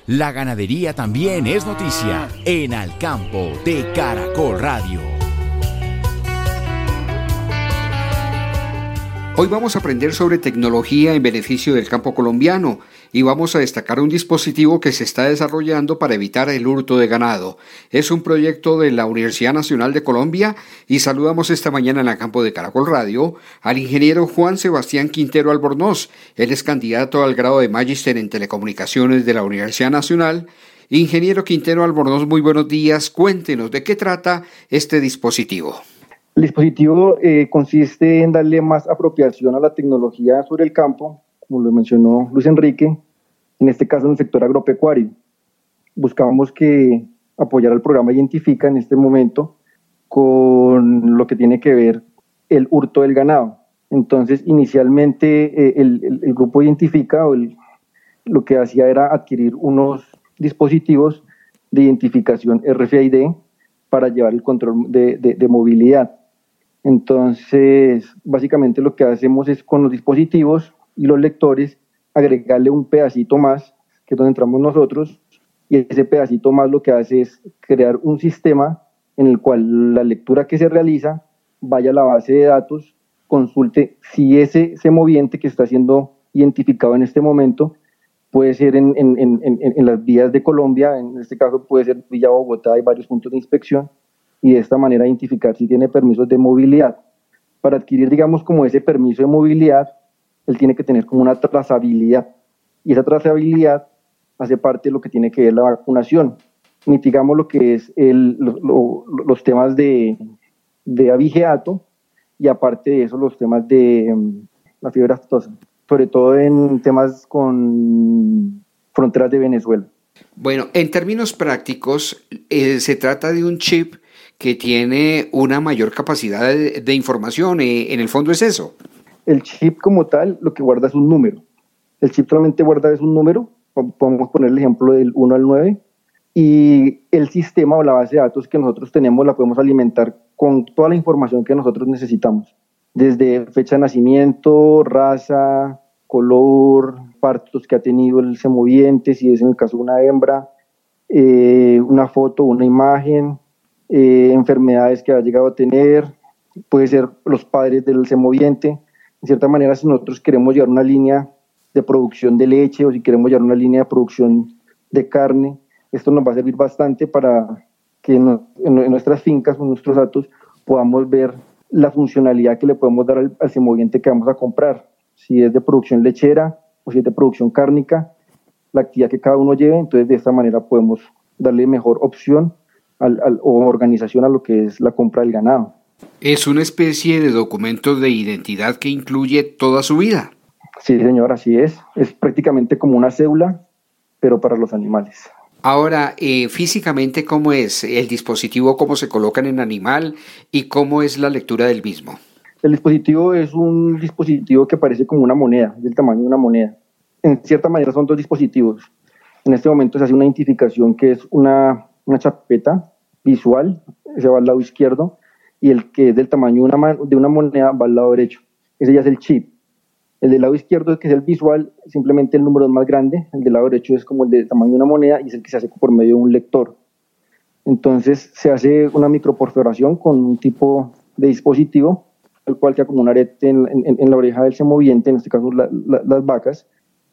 La ganadería también es noticia en Al Campo de Caracol Radio. Hoy vamos a aprender sobre tecnología en beneficio del campo colombiano y vamos a destacar un dispositivo que se está desarrollando para evitar el hurto de ganado. Es un proyecto de la Universidad Nacional de Colombia y saludamos esta mañana en el campo de Caracol Radio al ingeniero Juan Sebastián Quintero Albornoz. Él es candidato al grado de Magíster en Telecomunicaciones de la Universidad Nacional. Ingeniero Quintero Albornoz, muy buenos días. Cuéntenos, ¿de qué trata este dispositivo? El dispositivo consiste en darle más apropiación a la tecnología sobre el campo, como lo mencionó Luis Enrique, en este caso en el sector agropecuario. Buscamos que apoyar al programa Identifica en este momento con lo que tiene que ver el hurto del ganado. Entonces, inicialmente el grupo Identifica lo que hacía era adquirir unos dispositivos de identificación RFID para llevar el control de movilidad. Entonces, básicamente lo que hacemos es con los dispositivos y los lectores agregarle un pedacito más, que es donde entramos nosotros, y ese pedacito más lo que hace es crear un sistema en el cual la lectura que se realiza vaya a la base de datos, consulte si ese moviente que está siendo identificado en este momento puede ser en las vías de Colombia, en este caso puede ser Villa Bogotá, hay varios puntos de inspección, y de esta manera identificar si tiene permisos de movilidad. Para adquirir, digamos, como ese permiso de movilidad, él tiene que tener como una trazabilidad, y esa trazabilidad hace parte de lo que tiene que ver la vacunación. Mitigamos lo que es los temas de abigeato, y aparte de eso los temas de la fiebre aftosa, sobre todo en temas con fronteras de Venezuela. Bueno, en términos prácticos, se trata de un chip que tiene una mayor capacidad de información. En el fondo es eso. El chip como tal lo que guarda es un número. El chip solamente guarda es un número, podemos poner el ejemplo del 1 al 9, y el sistema o la base de datos que nosotros tenemos la podemos alimentar con toda la información que nosotros necesitamos, desde fecha de nacimiento, raza, color, partos que ha tenido el semoviente, si es en el caso de una hembra, una foto, una imagen, enfermedades que ha llegado a tener, puede ser los padres del semoviente. En cierta manera, si nosotros queremos llevar una línea de producción de leche o si queremos llevar una línea de producción de carne, esto nos va a servir bastante para que en nuestras fincas o en nuestros datos podamos ver la funcionalidad que le podemos dar al semoviente que vamos a comprar, si es de producción lechera o si es de producción cárnica, la actividad que cada uno lleve. Entonces de esta manera podemos darle mejor opción o organización a lo que es la compra del ganado. Es una especie de documento de identidad que incluye toda su vida. Sí, señor, así es. Es prácticamente como una cédula, pero para los animales. Ahora, físicamente, ¿cómo es el dispositivo? ¿Cómo se coloca en el animal? ¿Y cómo es la lectura del mismo? El dispositivo es un dispositivo que parece como una moneda, del tamaño de una moneda. En cierta manera son dos dispositivos. En este momento se hace una identificación que es una chapeta visual, ese va al lado izquierdo, y el que es del tamaño de una moneda va al lado derecho. Ese ya es el chip. El del lado izquierdo, que es el visual, simplemente el número es más grande. El del lado derecho es como el del tamaño de una moneda y es el que se hace por medio de un lector. Entonces se hace una microperforación con un tipo de dispositivo, el cual queda como un arete en la oreja del semoviente, en este caso las vacas,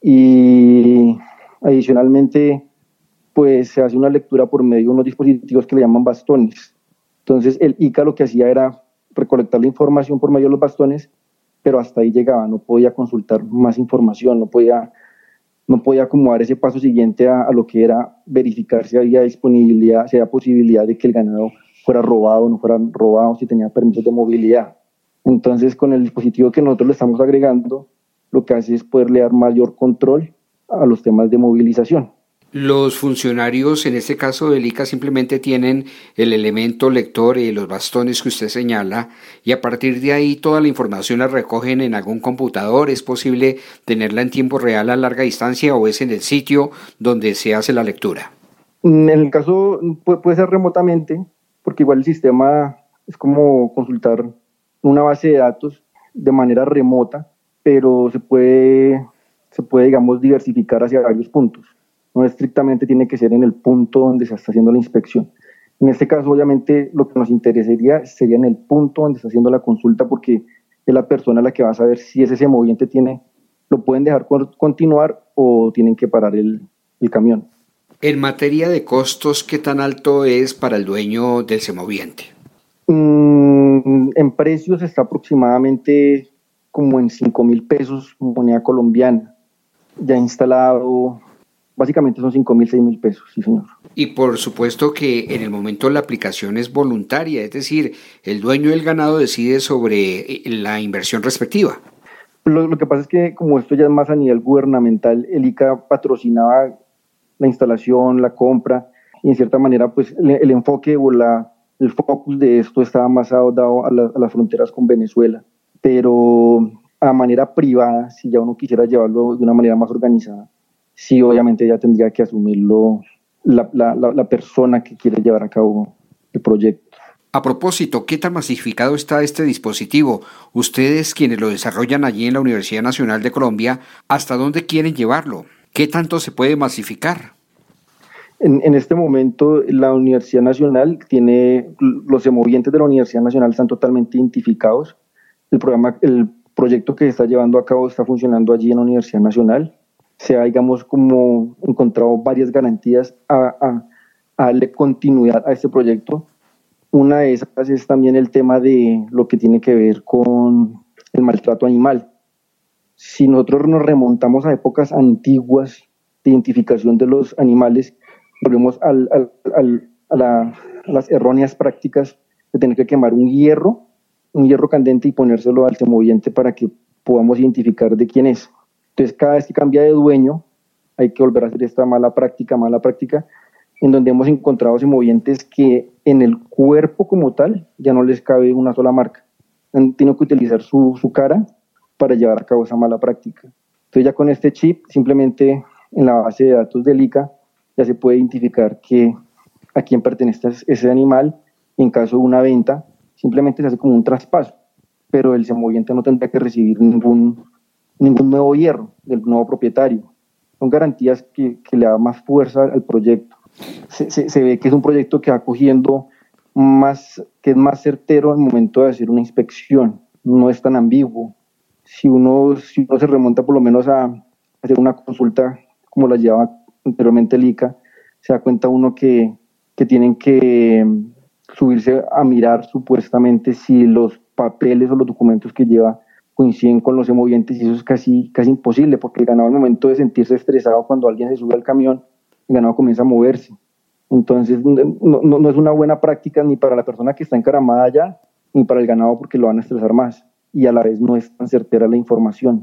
y adicionalmente pues se hace una lectura por medio de unos dispositivos que le llaman bastones. Entonces el ICA lo que hacía era recolectar la información por medio de los bastones, pero hasta ahí llegaba, no podía consultar más información, no podía acomodar ese paso siguiente a lo que era verificar si había disponibilidad, si había posibilidad de que el ganado fuera robado o no fuera robado, si tenía permisos de movilidad. Entonces con el dispositivo que nosotros le estamos agregando, lo que hace es poderle dar mayor control a los temas de movilización. Los funcionarios, en este caso del ICA, simplemente tienen el elemento lector y los bastones que usted señala, y a partir de ahí toda la información la recogen en algún computador. ¿Es posible tenerla en tiempo real a larga distancia o es en el sitio donde se hace la lectura? En el caso puede ser remotamente, porque igual el sistema es como consultar una base de datos de manera remota, pero se puede digamos, diversificar hacia varios puntos. no estrictamente tiene que ser en el punto donde se está haciendo la inspección. En este caso, obviamente, lo que nos interesaría sería en el punto donde está haciendo la consulta, porque es la persona la que va a saber si ese semoviente lo pueden dejar continuar o tienen que parar el camión. En materia de costos, ¿qué tan alto es para el dueño del semoviente? En precios está aproximadamente como en 5.000 pesos, moneda colombiana. Ya instalado, básicamente son 5.000, 6.000 pesos, sí señor. Y por supuesto que en el momento la aplicación es voluntaria, es decir, el dueño del ganado decide sobre la inversión respectiva. Lo que pasa es que como esto ya es más a nivel gubernamental, el ICA patrocinaba la instalación, la compra, y en cierta manera pues el enfoque o el focus de esto estaba más dado a las fronteras con Venezuela, pero a manera privada, si ya uno quisiera llevarlo de una manera más organizada, sí obviamente ya tendría que asumirlo la persona que quiere llevar a cabo el proyecto. A propósito, ¿qué tan masificado está este dispositivo? Ustedes, quienes lo desarrollan allí en la Universidad Nacional de Colombia, ¿hasta dónde quieren llevarlo? ¿Qué tanto se puede masificar? En este momento, la Universidad Nacional los semovientes de la Universidad Nacional están totalmente identificados. El proyecto que se está llevando a cabo está funcionando allí en la Universidad Nacional. Se ha, digamos, como encontrado varias garantías a darle continuidad a este proyecto. Una de esas es también el tema de lo que tiene que ver con el maltrato animal. Si nosotros nos remontamos a épocas antiguas de identificación de los animales, volvemos a las erróneas prácticas de tener que quemar un hierro candente y ponérselo al semoviente para que podamos identificar de quién es. Entonces, cada vez que cambia de dueño, hay que volver a hacer esta mala práctica, en donde hemos encontrado semovientes que en el cuerpo como tal ya no les cabe una sola marca. Tienen que utilizar su cara para llevar a cabo esa mala práctica. Entonces, ya con este chip, simplemente en la base de datos del ICA, ya se puede identificar a quién pertenece ese animal. En caso de una venta, simplemente se hace como un traspaso, pero el semoviente no tendrá que recibir ningún nuevo hierro del nuevo propietario. Son garantías que le da más fuerza al proyecto. Se ve que es un proyecto que va cogiendo que es más certero al momento de hacer una inspección, no es tan ambiguo. Si uno se remonta por lo menos a hacer una consulta como la llevaba anteriormente el ICA, se da cuenta uno que tienen que subirse a mirar supuestamente si los papeles o los documentos que lleva coinciden con los semovientes, y eso es casi imposible, porque el ganado al momento de sentirse estresado cuando alguien se sube al camión, el ganado comienza a moverse. Entonces no es una buena práctica ni para la persona que está encaramada allá, ni para el ganado, porque lo van a estresar más, y a la vez no es tan certera la información.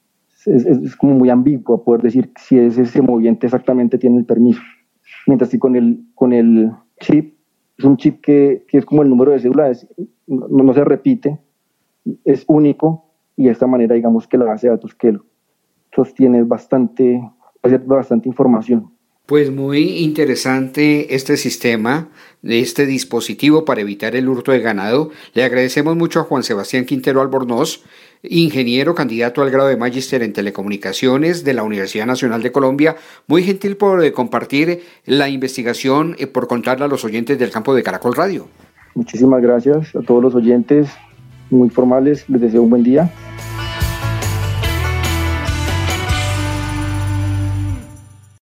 Es como muy ambiguo poder decir si ese semoviente exactamente tiene el permiso. Mientras que con el chip, es un chip que es como el número de cédula, no se repite, es único, y de esta manera digamos que la base de datos que sostiene bastante información. Pues muy interesante este sistema, este dispositivo para evitar el hurto de ganado. Le agradecemos mucho a Juan Sebastián Quintero Albornoz, ingeniero candidato al grado de magíster en telecomunicaciones de la Universidad Nacional de Colombia. Muy gentil por compartir la investigación, por contarle a los oyentes del campo de Caracol Radio. Muchísimas gracias a todos los oyentes, muy formales, les deseo un buen día.